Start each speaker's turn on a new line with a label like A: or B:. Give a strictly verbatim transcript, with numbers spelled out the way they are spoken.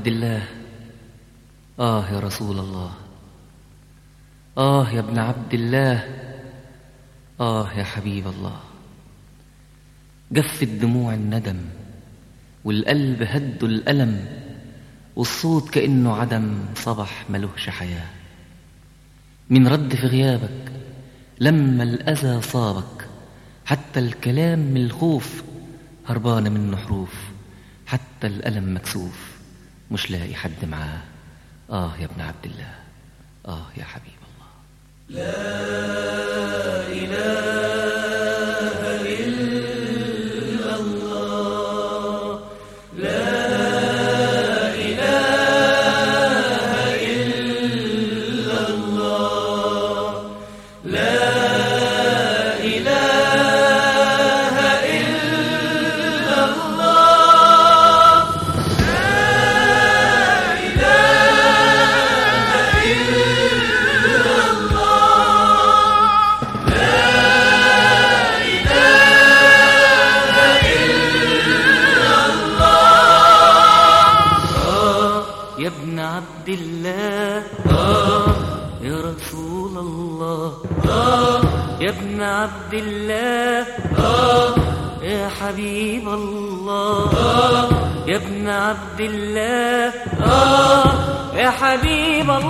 A: الله، آه يا رسول الله، آه يا ابن عبد الله، آه يا حبيب الله. جفت دموع الندم والقلب هدوا الألم، والصوت كأنه عدم صبح ملهش حياة. من رد في غيابك لما الأذى صابك، حتى الكلام من الخوف هربان منه حروف، حتى الألم مكسوف مش لاقي حد معاه. آه يا ابن عبد الله، آه يا حبيب الله.
B: لا إله إلا الله، لا إله إلا الله، لا إله إلا الله، لا إله إلا الله، لا إله إلا الله.
A: آه يا ابن عبد الله، آه يا رسول الله، آه يا ابن عبد الله، آه يا حبيب الله، آه يا ابن عبد الله، آه يا حبيب الله.